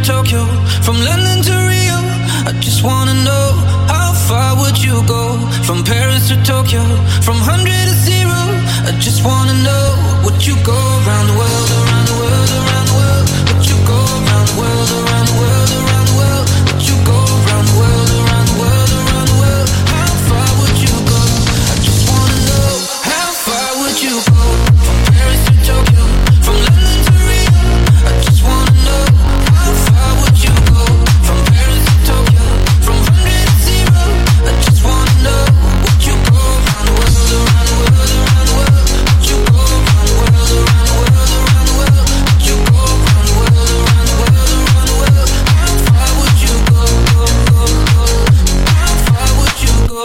Tokyo, from London to Rio. I just wanna know, how far would you go? From Paris to Tokyo, from 100 to 0. I just wanna know, would you go around the world, around the world, around the world? Would you go around the world, around the world, around the world? Would you go around the world, around the world, around the world? How far would you go? I just wanna know, how far would you go? From Paris to Tokyo, from London to Rio. I just wanna know, how far would you go? From Paris to Tokyo, from 100 to 0. I just wanna know, would you go around the world, around the world, around the world? Would you go around the world, around the world, around the world? Would you go around the world, around the world, around the world? How far would you go? How far would you go?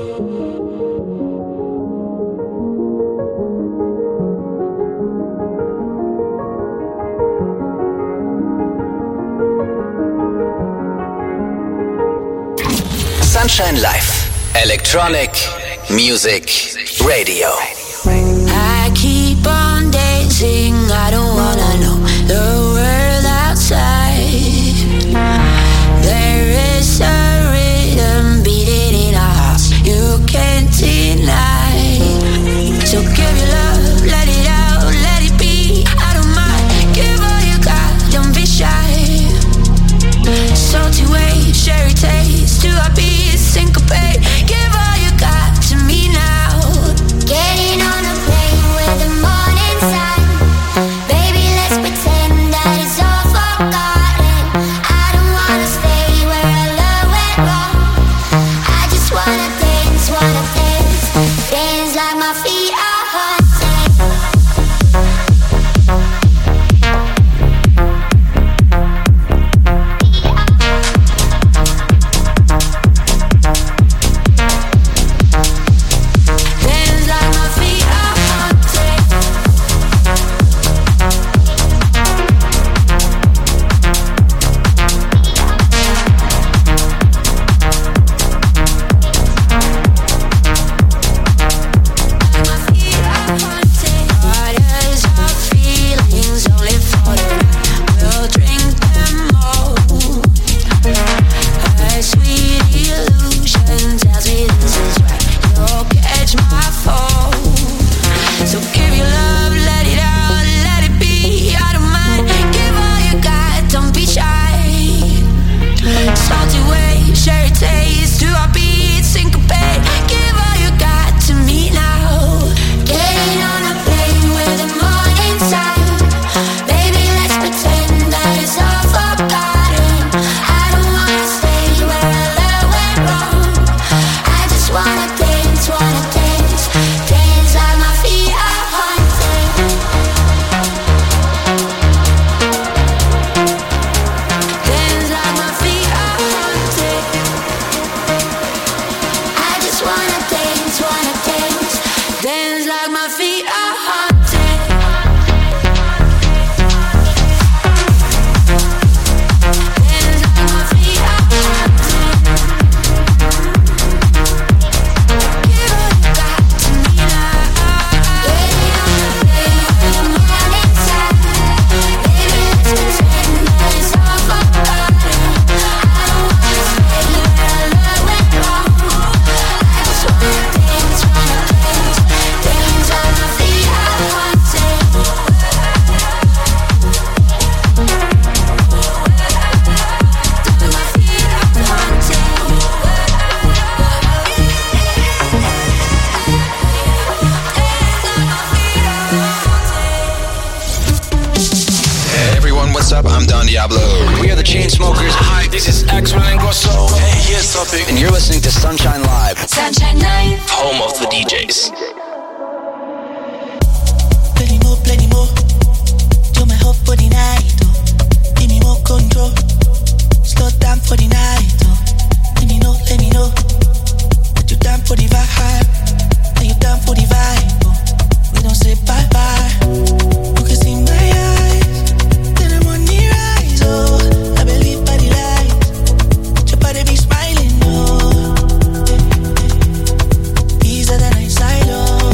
Sunshine Live, electronic music radio. I keep on dancing, I don't wanna know the world outside. There is a rhythm beating in our hearts, you can't deny. So give your love, let it out, let it be. I don't mind, give all you got, don't be shy. Salty waves, sherry taste, to our beats, syncopate. Give all you got to me now. Getting on a plane with the morning sun. Baby, let's pretend that it's all forgotten. I don't wanna stay where our love went wrong. I just wanna dance, dance like my feet are haunted. Dance like my feet are haunted. My feet are haunted. Waters of feelings only for the night. We'll drink them all. A sweet illusion tells me this is right. You'll catch my fall. So give your love, let it out, let it be. I don't mind, give all you got, don't be shy. Salty waves, sherry taste, to our beats, syncopate. Give all you got to me now. Getting on a plane with the morning sun. Baby, let's pretend that it's all forgotten. I don't wanna stay where our love went wrong. I just wanna dance, dance like my feet are haunted. Dance like my feet are haunted. I just wanna dance, dance like my feet are haunted. Dance like my feet are haunted. Give all you got to me now. Getting on the plane with the morning sun. Baby, let's pretend that it's all forgotten. I don't wanna stay where our love went wrong. I just wanna dance, dance like my feet are haunted. My feet are haunted. Hey everyone, what's up? I'm Don Diablo. We are the Chainsmokers. Hi, this is Axel Ingrosso. Hey, here's Topic. And you're listening to Sunshine Live, Sunshine Night. Home of the DJs. Plenty more. Do my hope for the night, oh. Give me more control. Slow down for the night, oh. Let me know. That you down for the vibe. Are you down for the vibe, oh. We don't say bye-bye. You can see my eyes. Then I'm on the rise, oh. I believe by the light. Your body be smiling, oh. Easier than I silo.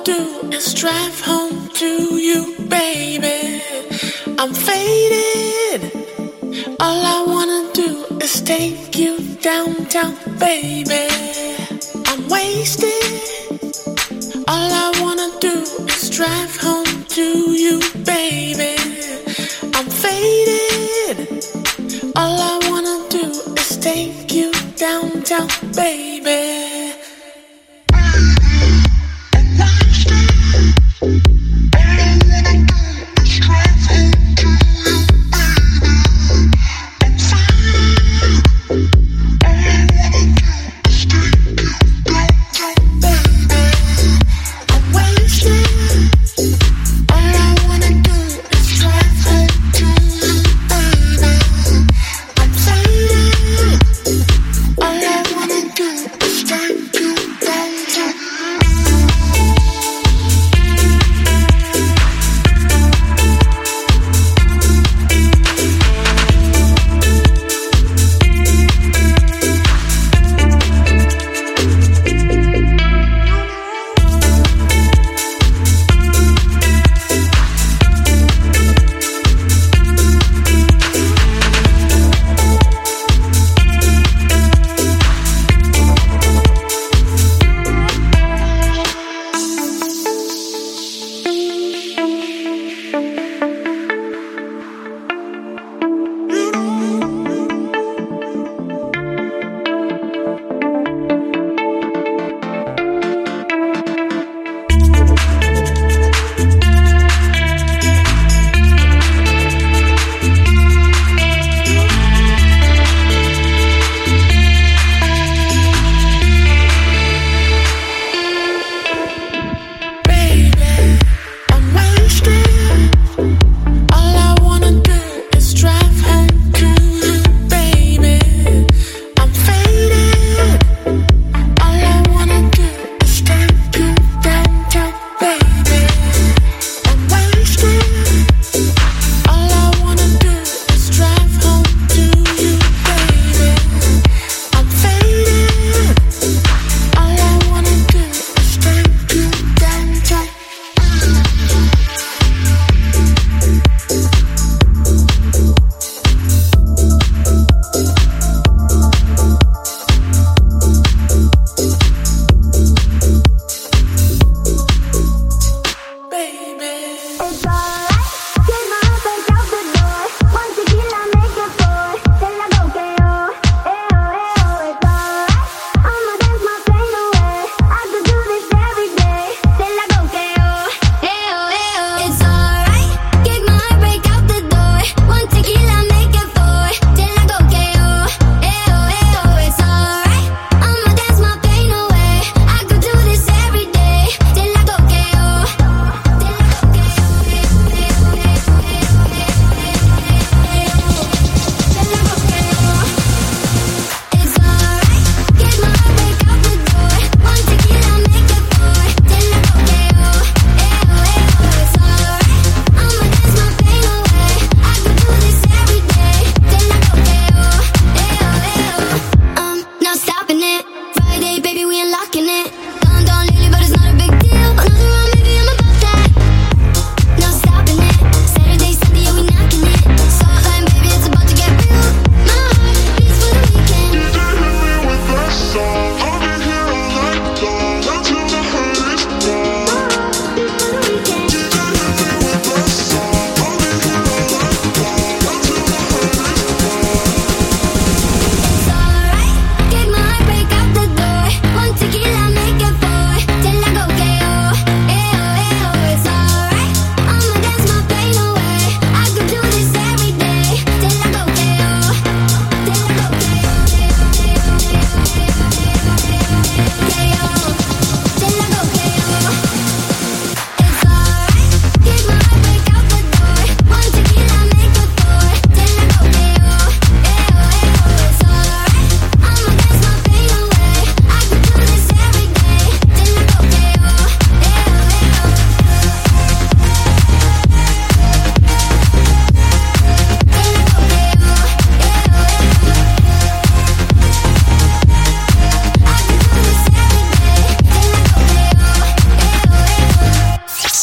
do is drive home to you, baby. I'm faded. All I wanna do is take you downtown, baby. I'm wasted. All I wanna do is drive home to you, baby. I'm faded. All I wanna do is take you downtown, baby. All I wanna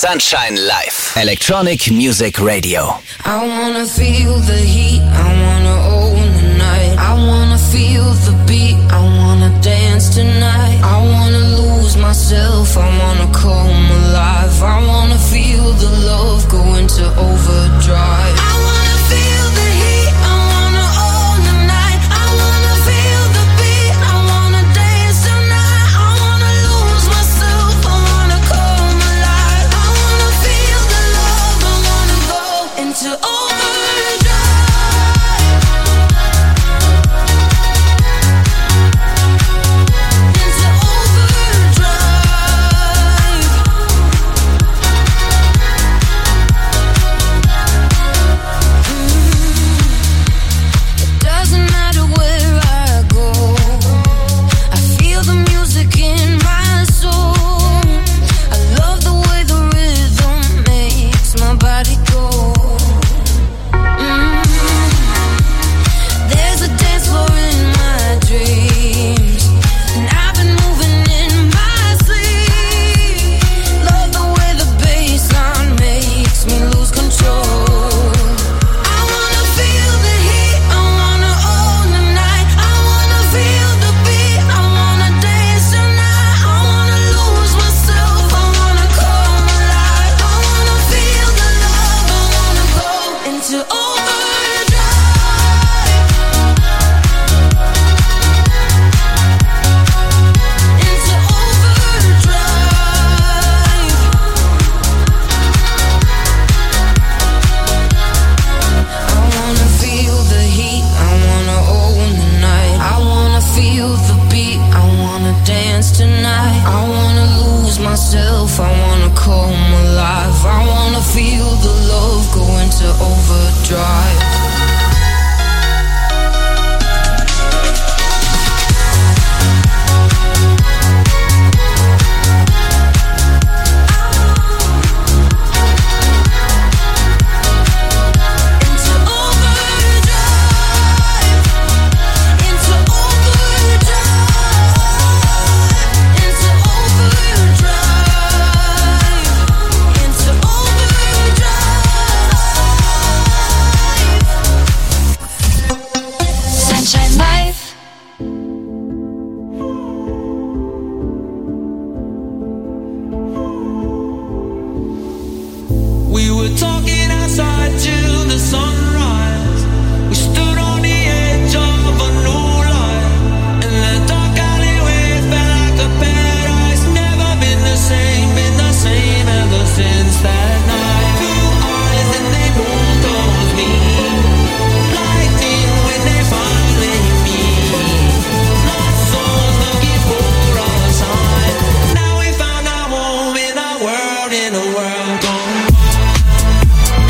Sunshine Live. Electronic Music Radio. I wanna feel the heat, I wanna own the night. I wanna feel the beat, I wanna dance tonight. I wanna lose myself, I wanna come alive. I wanna feel the love go into overdrive. I wanna feel the heat, I wanna own the night. I wanna feel the beat, I wanna dance tonight. I wanna lose myself, I wanna come alive. I wanna feel the love, I wanna go into overdrive. In a world gone.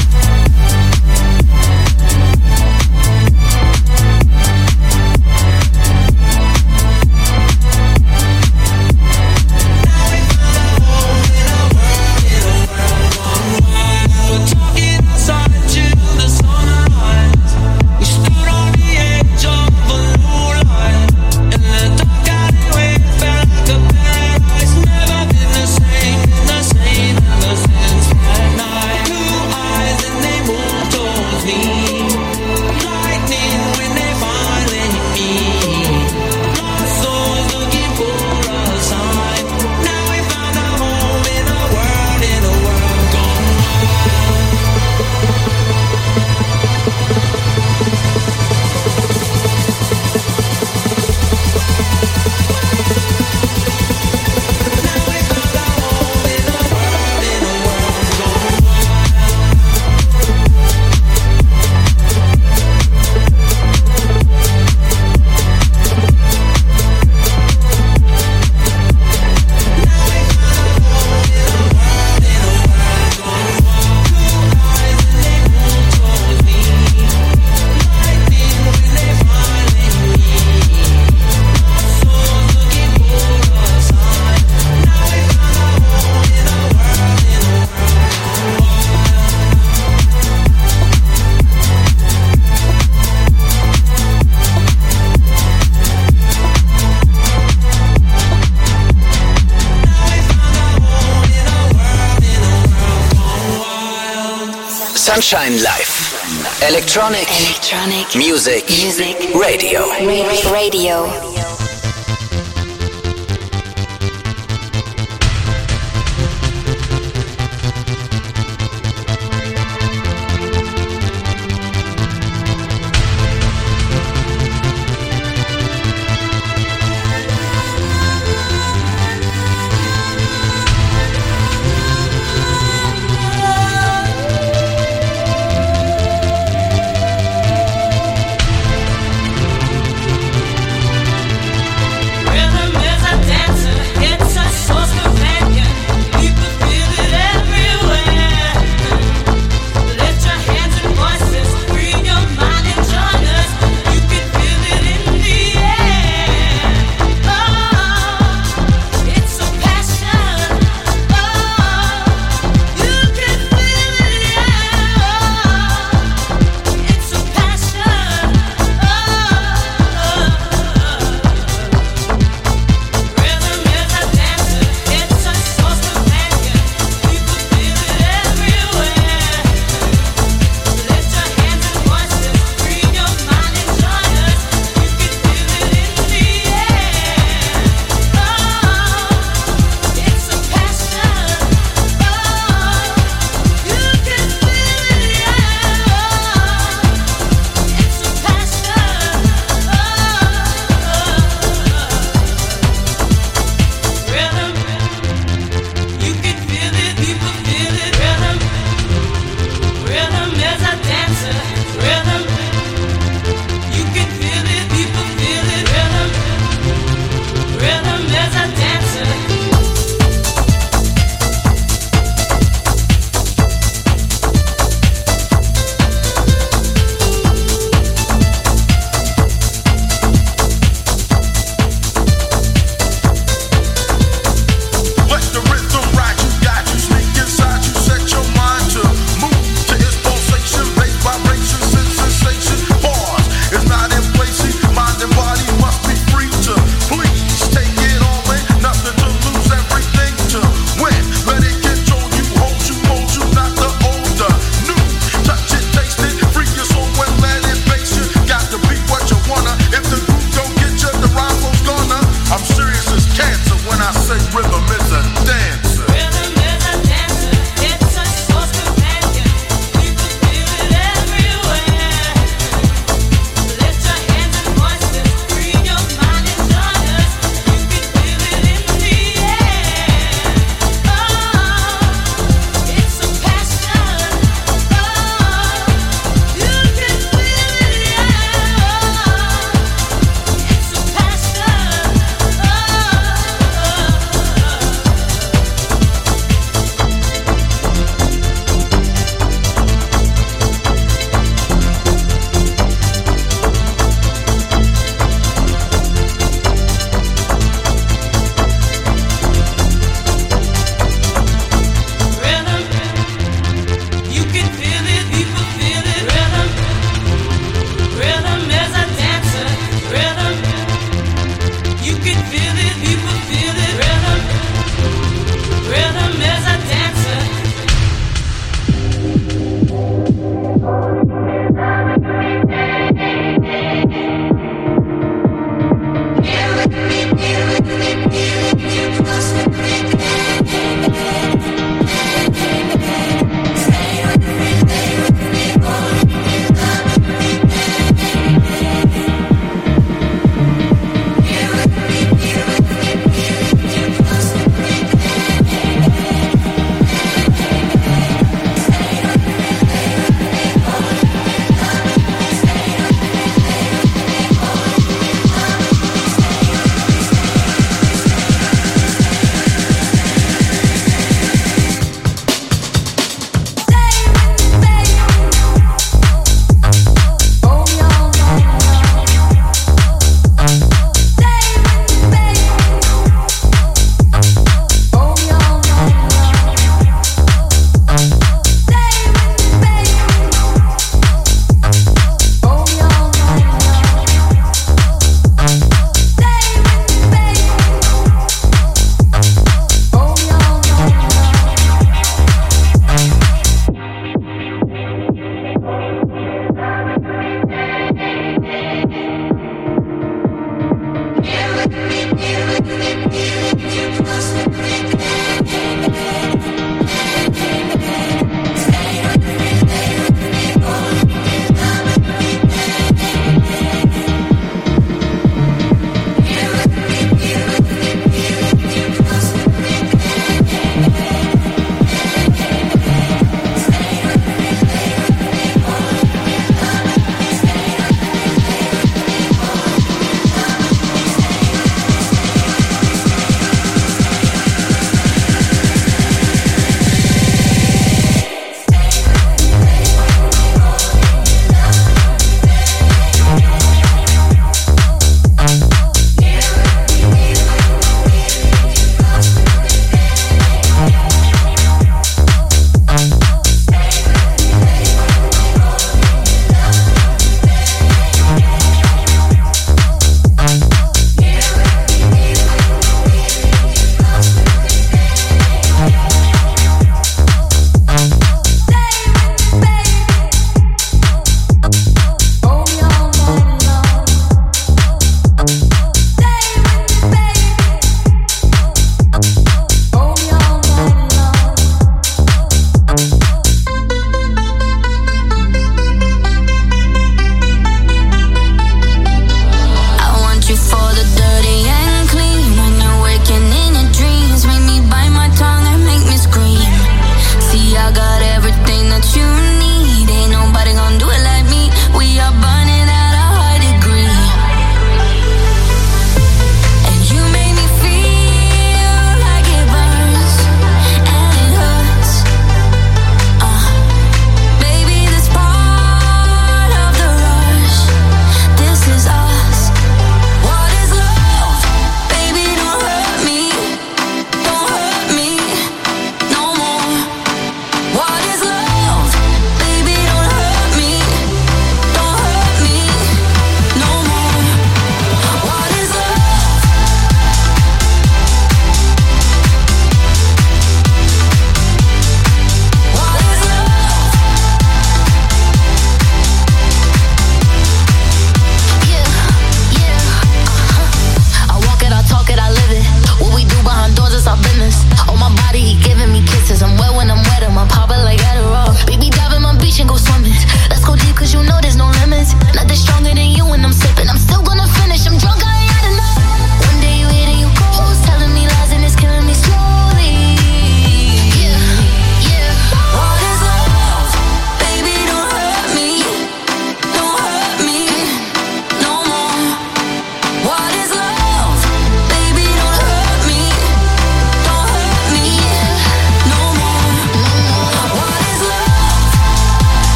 Sunshine Life. Electronic Music Radio.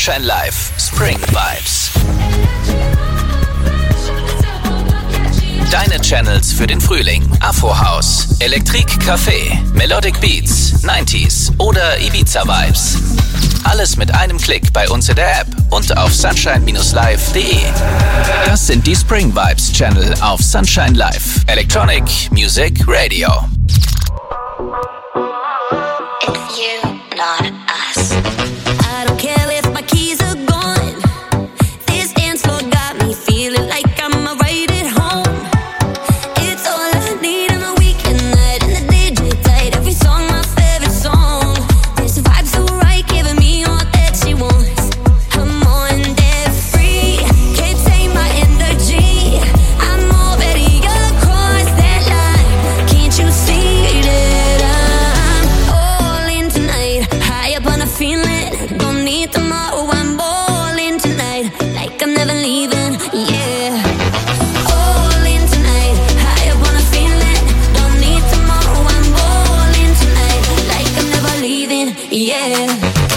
Sunshine Live Spring Vibes. Deine Channels für den Frühling. Afro House, Elektrik Café, Melodic Beats, 90s oder Ibiza Vibes. Alles mit einem Klick bei uns in der App und auf sunshine-live.de. Das sind die Spring Vibes Channel auf Sunshine Live. Electronic Music Radio. It's you, not us. I don't care if my keys are gone. This dance floor got me feeling like I'm right at home. It's all I need on a weekend night, and the DJ tight. Every song my favorite song. This vibe so right, giving me all that she wants. I'm on that free, can't take my energy. I'm already across that line. Can't you see that I'm all in tonight? High up on a feeling, don't need tomorrow. I'm all in tonight, like I'm never leaving. Yeah. All in tonight, high up on a feeling, don't need tomorrow. I'm all in tonight, like I'm never leaving. Yeah.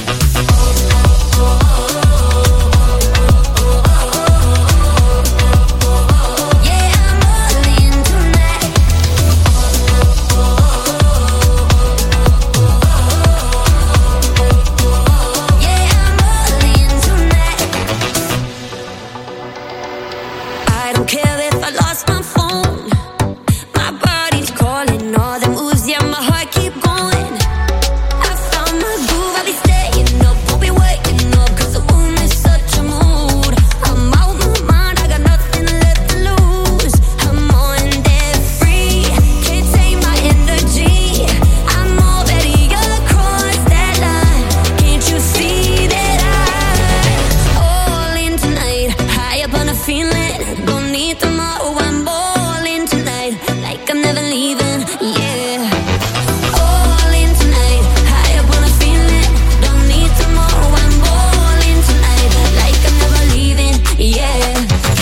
I don't care if I lost my phone. My body's calling, all the moves, yeah, my heart keep going. I found my groove, I'll be staying up, won't be waking up, 'cause the room is such a mood. I'm out my mind, I got nothing left to lose. I'm on that free, can't take my energy. I'm already across that line. Can't you see that I'm all in tonight? High up on a feeling, don't need tomorrow. I'm all in tonight, like I'm never leaving. Yeah. All in tonight, high up on a feeling, don't need tomorrow. I'm all in tonight, like I'm never leaving. Yeah.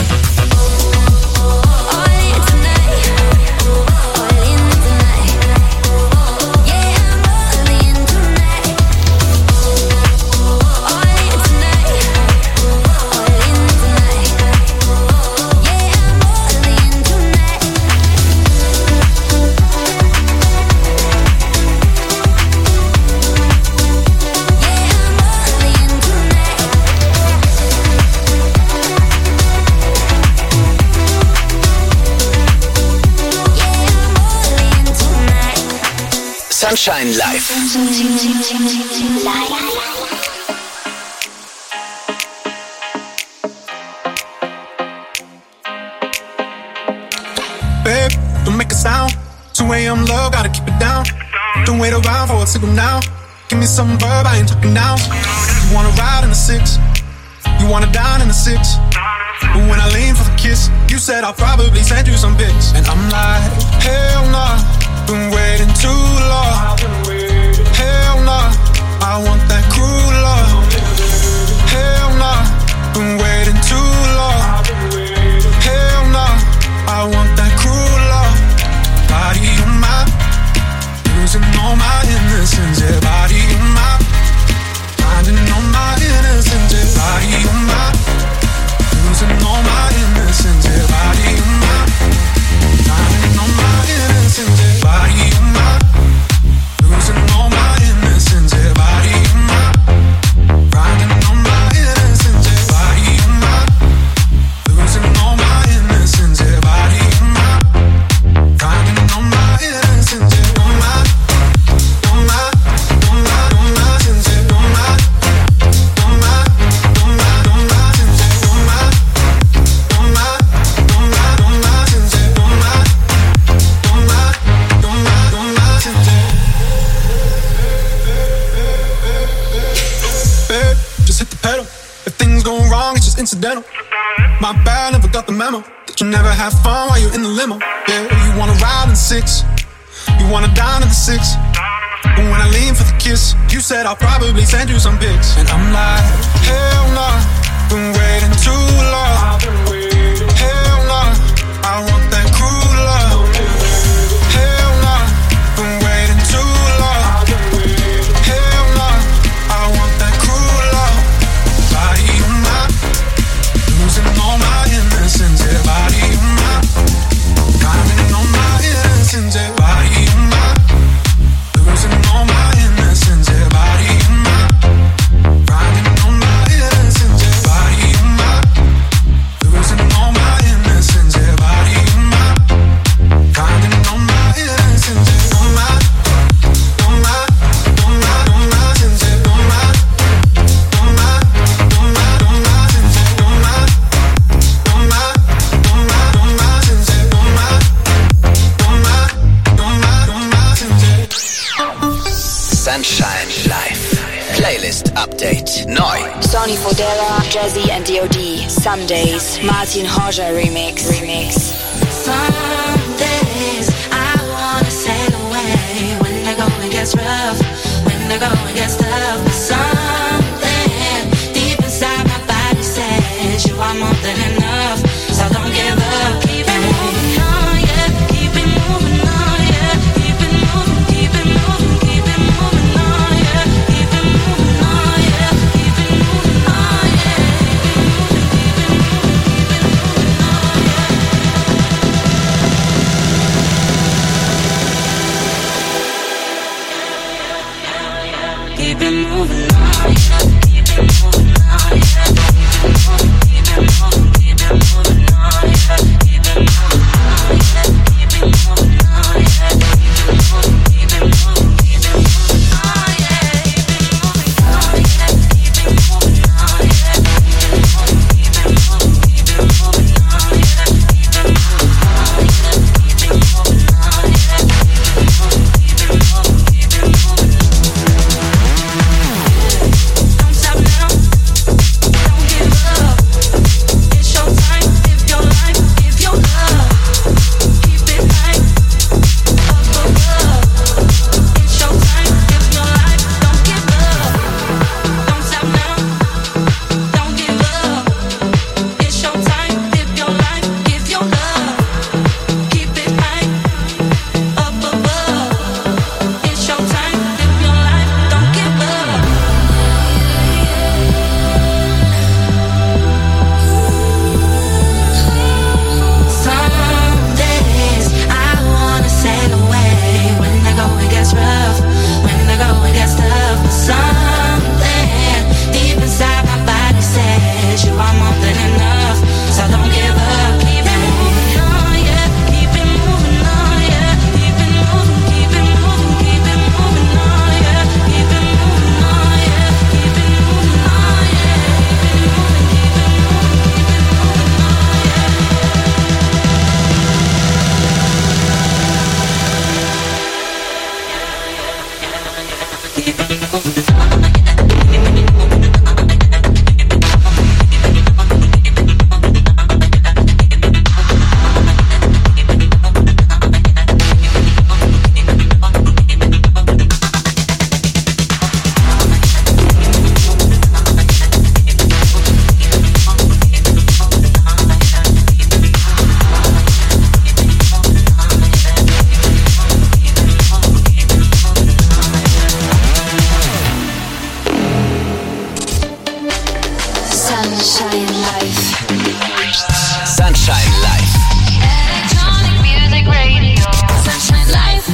All in tonight, all in tonight. Yeah, I'm all in tonight. All in tonight, all in tonight. Yeah, I'm all in tonight. Sunshine Live. Babe, don't make a sound. 2 a.m. love, gotta keep it down. Don't wait around for a signal now. Give me some verb, I ain't talking now. You wanna ride in the 6, you wanna dine in the 6. But when I lean for the kiss, you said I'll probably send you some pics. And I'm like, hell nah, been waiting too long. Hell nah, I want that cruel love. Hell nah, been waiting too long. Hell nah, I want that cruel love. Body on mine, losing all my innocence. Yeah, body on mine, finding all my innocence. Yeah, body on mine, losing all my innocence. Yeah, body on mine, finding all my innocence. Yeah, body on mine, losing all my innocence. Yeah, body on mine, finding all my innocence. Yeah, body on mine, losing all my innocence. Yeah, body on mine, finding all my innocence. Yeah, on my, on my, on my, on my innocence. Yeah, on my, on my, on my, on my innocence. Yeah, on my, on my, on my, on my innocence. Yeah, on my, on my, on my, on my innocence. Babe, just hit the pedal. If things go wrong, it's just incidental. My bad, never got the memo that you never have fun while you're in the limo. Yeah, you wanna ride in the 6, you wanna dine in the 6. But when I lean for the kiss, you said I'll probably send you some pics. And I'm like, hell nah, been waiting too long. Hell nah, I want that cruel love. Hell nah, been waiting too long. Hell nah, I want that cruel love. Playlist Update. Neu. Sonny Fodera, Jazzy and D.O.D. Sundays. Martin Horja Remix. Some days I wanna sail away when the going gets rough, when the going gets tough. But something deep inside my body says you are more than enough, so don't give up. Keep it moving on, yeah. Keep it moving on, yeah. Keep it moving, keep it moving, keep it moving on, yeah. Keep it moving on, yeah. Keep it moving on, yeah. Keep it moving on, yeah. Keep it moving on, yeah. Keep it moving, keep it moving on, yeah. Keep it moving on, yeah. Keep it moving on, yeah. Keep it moving, keep it moving, keep it moving on, yeah. Keep it moving on, yeah. Keep it moving on, yeah. Keep it moving, keep it moving on, yeah. Keep it moving on, yeah. Keep it moving on, yeah. Keep it moving, keep it moving. Don't stop now, don't give up. It's your time, live your life, give your love. Keep it high, up above. It's your time, live your life, don't give up. Don't stop now, don't give up. It's your time, live your life, give your love. Keep it high, up above. It's your time, live your life, don't give up. Some days I wanna sail away when the going gets rough, when the going gets tough. But something deep inside my body says you are more than enough, so don't give up. Keep it moving on, yeah. Keep it moving on, yeah. Keep it moving, keep it moving, keep it moving on, yeah. Keep it moving on, yeah. Keep it moving on, yeah. Keep it moving, keep it moving, keep it moving on, yeah. Keep it moving on. Sunshine Life. Sunshine Live. Electronic music radio. Sunshine Life.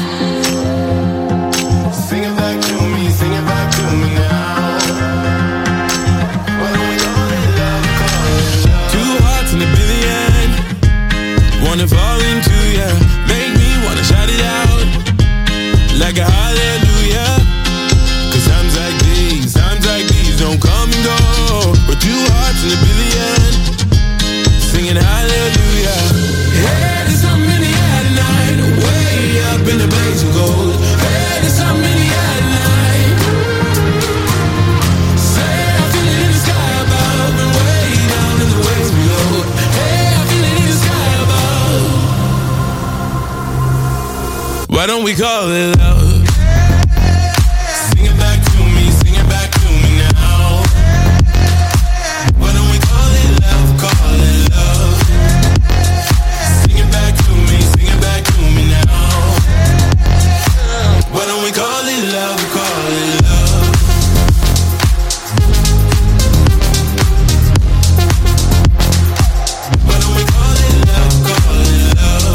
Sing it back to me now. Why don't we call it love? Two hearts in a billion, wanna fall into ya, make me wanna shout it out like a hallelujah. 'Cause times like these don't come and go. But two hearts in a billion, singing hallelujah. Hey, there's something in the air tonight, way up in the blaze of gold. Hey, there's something in the air tonight. Say I feel it in the sky above and way down in the waves below. Hey, I feel it in the sky above. Why don't we call it love? Sing it back to me now. Why don't we call it love, call it love? Sing it back to me now. Why don't we call it love, call it love? Why don't we call it love, call it love?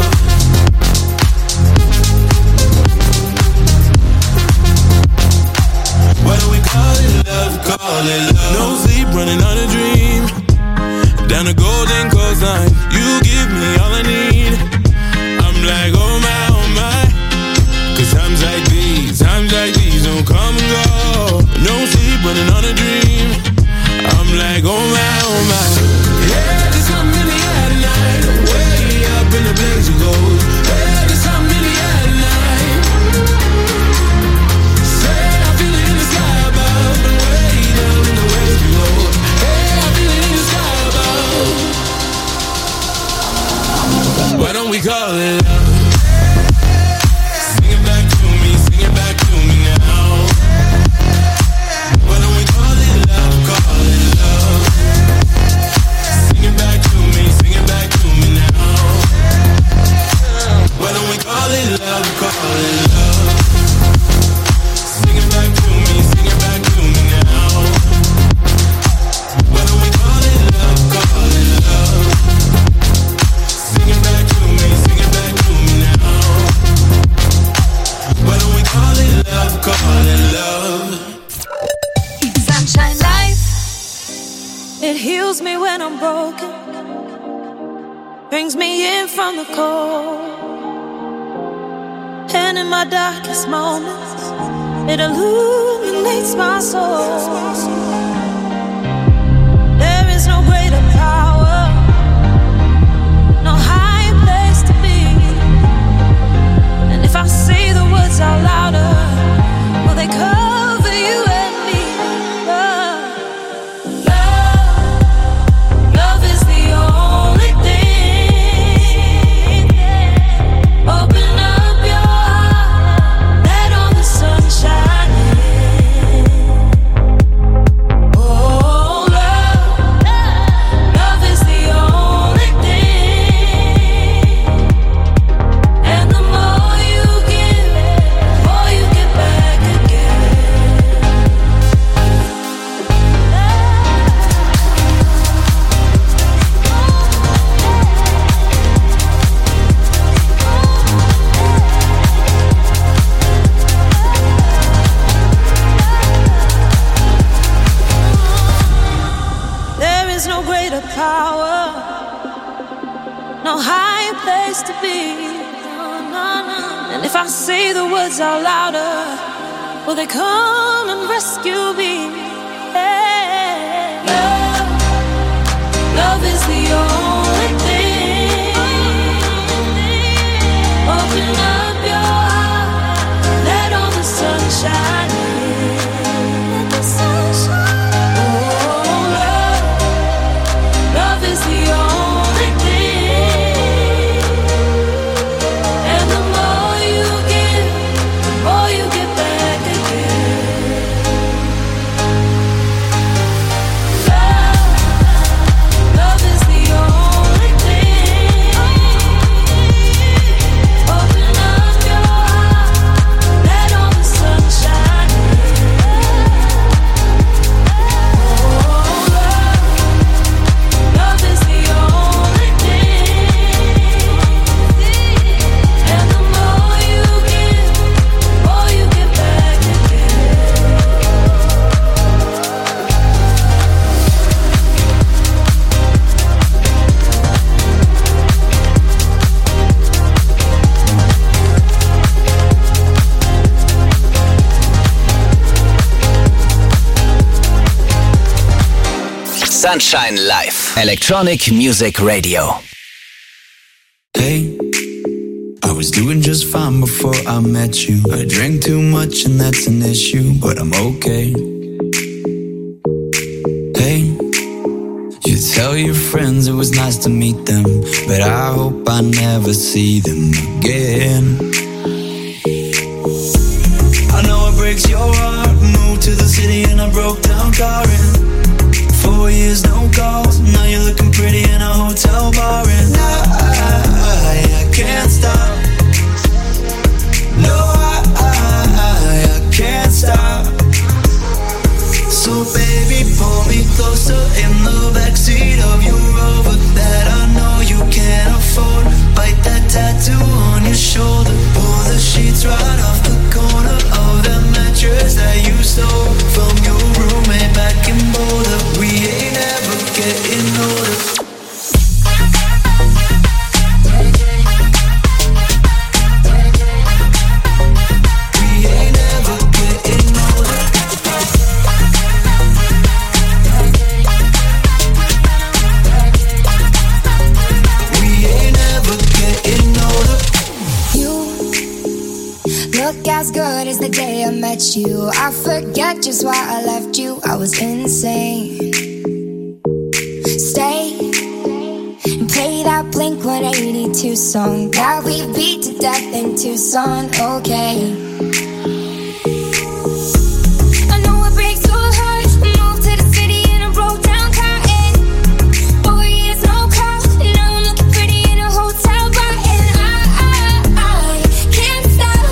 Why don't we call it love, call it love? No sleep, running on a dream, down the golden coastline. You give me all I need. I'm like, oh my, oh my. 'Cause times like these don't come and go. No sleep, running on a dream. I'm like, oh my, oh my. Yeah, there's something in the air tonight, way up in the blaze of gold. Yeah, there's something in the air tonight. Say I feel it in the sky above and heals me when I'm broken, brings me in from the cold. And in my darkest moments, it illuminates my soul. There is no greater power, no higher place to be. And if I say the words out louder, will they cover you and me? Love is the only thing. Open up your heart, let all the sun shine in. Oh, love is the only thing. And the more you give, the more you get back again. There is no greater power, no higher place to be. And if I say the words out louder, will they come and rescue me? Yeah. Love is the only thing. Open up your heart, let all the sun shine in. Let the sun shine. Oh, love is the only thing. And the more you give, the more you get back again. Love is the only thing. Open up your heart, let all the sun shine in. Oh, love is the only thing. And the more you give, the more you get back again. Sunshine Live. Electronic Music Radio. Hey, I was doing just fine before I met you. I drank too much and that's an issue, but I'm okay. Hey, you tell your friends it was nice to meet them, but I hope I never see them again. I know it breaks your heart. Moved to the city and I broke down crying. 4 years, no calls. Now you're looking pretty in a hotel bar, and I can't stop. No, I can't stop. So baby, pull me closer in the backseat of your Rover that I know you can't afford. Bite that tattoo on your shoulder. Pull the sheets right off the corner of the mattress that you stole from your roommate back in Boulder. We ain't ever getting older. Look as good as the day I met you. I forget just why I left you. I was insane. Stay and play that Blink-182 song that we beat to death in Tucson. Okay. I know it breaks your heart. Moved to the city and I broke down crying. 4 years, no call. Now I'm looking pretty in a hotel bar, and I can't stop.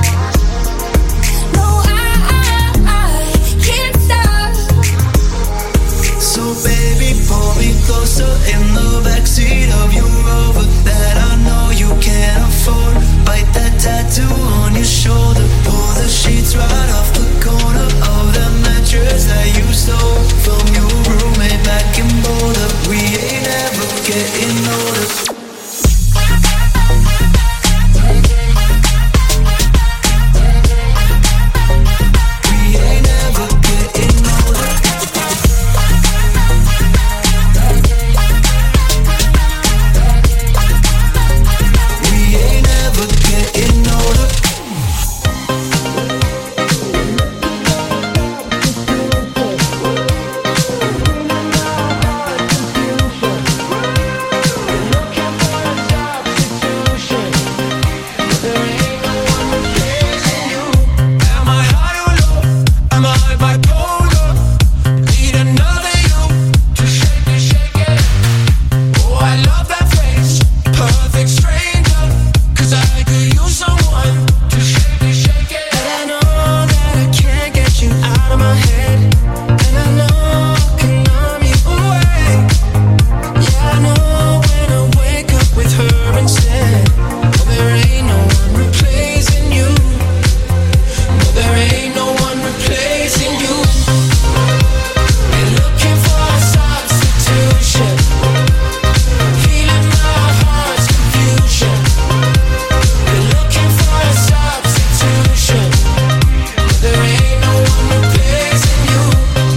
No, I can't stop. So baby, pull me closer in the backseat of your Rover that I know you can't afford. Bite that tattoo on your shoulder. Pull the head, and I know I can numb you away. Yeah, I know when I wake up with her instead. Oh, there ain't no one replacing you. No, there ain't no one replacing you. Been looking for a substitution, feeling my heart's confusion. Been looking for a substitution. There ain't no one replacing you.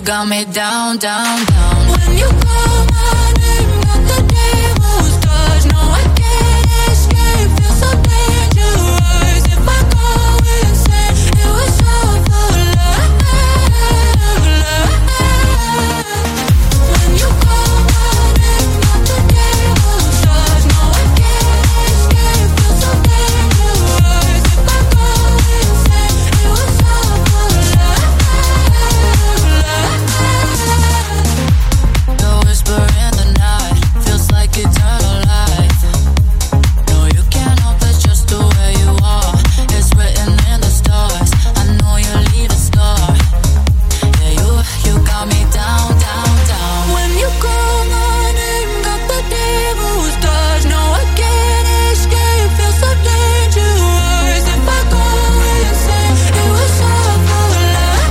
got me down, down, down. When you call my name, got the devil's touch. No, I can't escape, feel so dangerous. If I go insane, it was all for love. When you call my name, got the devil's touch. No, I can't escape, feel so dangerous. If I go insane, it was all for love. The whisper in the night feels like eternal life. No, you can't help, it's just the way you are. It's written in the stars. I know you leave a scar. Yeah, you got me down, down, down. When you call my name, got the devil's touch. No, I can't escape, feel so dangerous. If I go insane, it was all for love.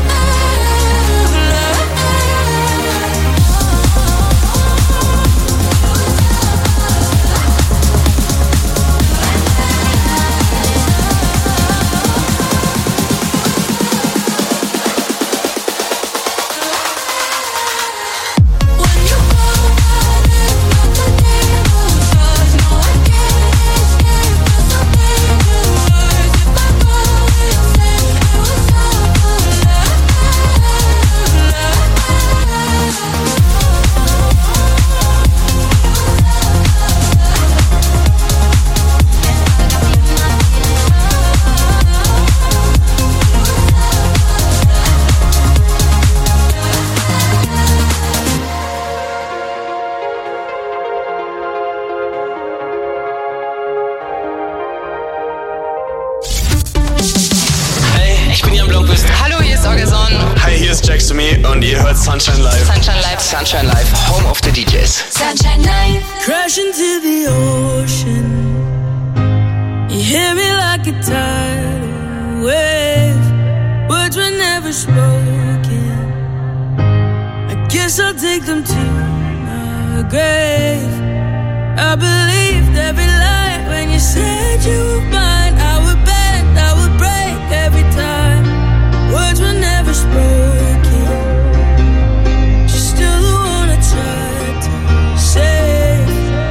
Hey, ich bin Jan Blomqvist. Hallo, hier ist Orgason. Hi, hier ist Jax to Me und ihr hört Sunshine Live. Sunshine Live. Sunshine Live, Home of the DJs. Sunshine Life. Crash into the ocean. You hear me like a tidal wave. Words were never spoken. I guess I'll take them to my grave. I believed every lie when you said you were mine. I would bend, I would break every time. Words were never spoken. You're still the one I tried to save.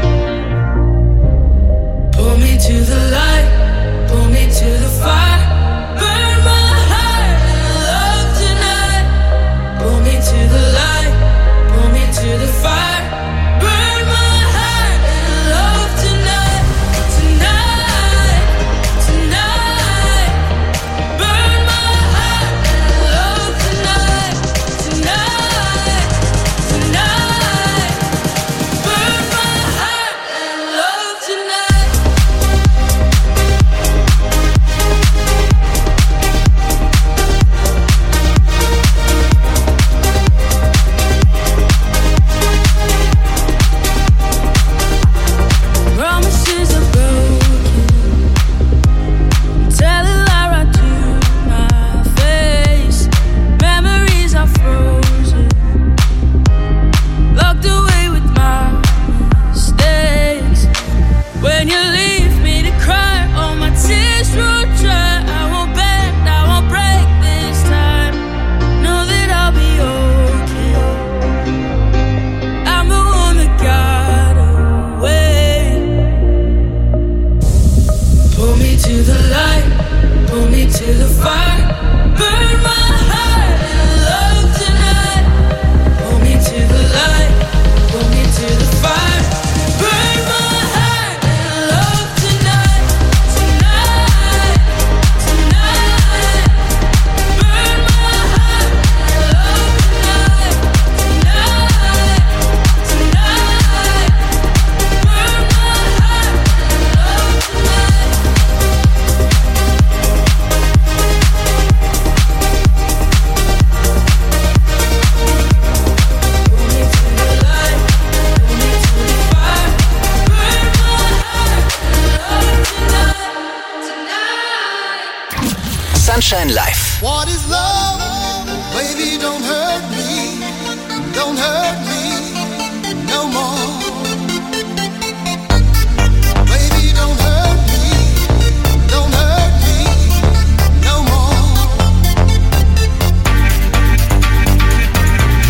Pull me to the light, pull me to the fire. Burn my heart in love tonight. Pull me to the light, pull me to the fire. Burn my heart in love tonight, tonight, tonight. Burn my heart in love tonight, tonight, tonight. Burn my heart in love tonight. Promises are broken. Tell a lie right to my face. Memories are frozen. Locked away with my mistakes. When you leave me to cry, all my tears will dry. I won't bend, I won't break this time. Know that I'll be okay. I'm the one that got away. Pull me to the light, pull me to the fire. Burn my heart in love tonight. Pull me to the light, pull me to the fire. Burn my heart in love tonight, tonight, tonight. Burn my heart in love tonight, tonight, tonight. Burn my heart in love tonight. Sunshine Live. What is love? Baby, don't hurt me. Don't hurt me no more. Baby, don't hurt me. Don't hurt me no more.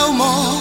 no more.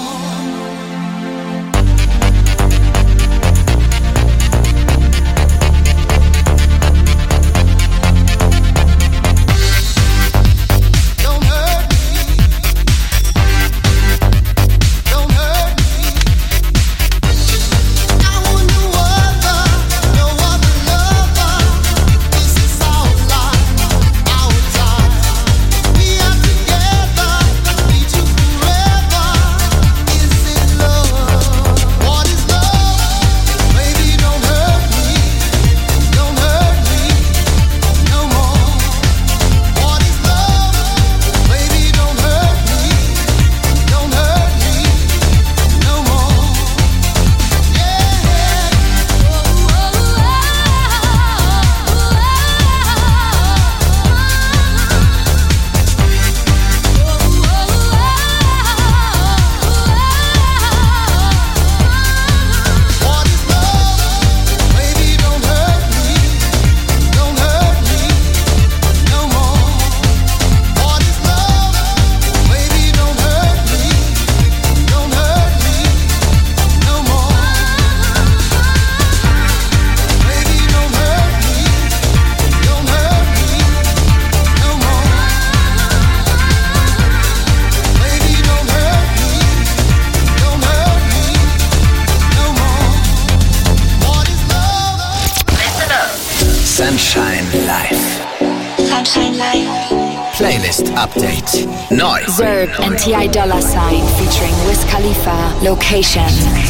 Sunshine Live. Sunshine Live. Playlist Update. Neu. Zerb and T.I. Dollar Sign featuring Wiz Khalifa. Location.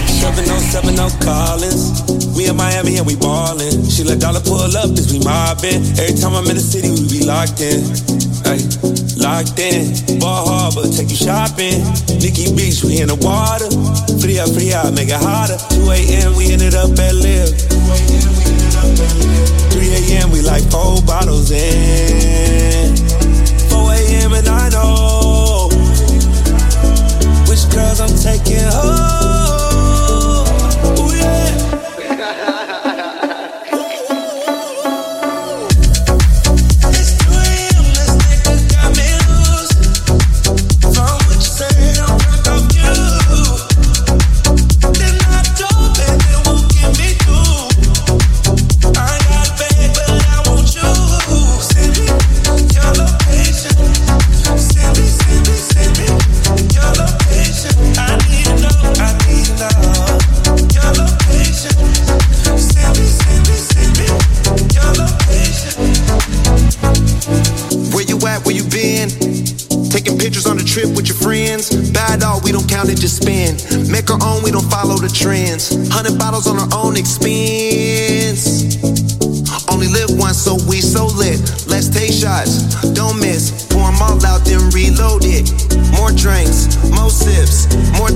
7070 Collins. We in Miami and we ballin'. She let Dollar pull up, bitch, we mobbin'. Every time I'm in the city, we be locked in. Ay, locked in. Ball Harbor, take you shopping. Nikki Beach, we in the water. Free out, make it hotter. 2 a.m., we ended up at Live. 3 a.m., we like 4 bottles in. 4 a.m. and I know which girls I'm taking home. Ooh, yeah. Just spin. Make our own, we don't follow the trends. 100 bottles on our own expense. Only live once, so we so lit. Let's take shots, don't miss. Pour them all out, then reload it. More drinks, more sips, more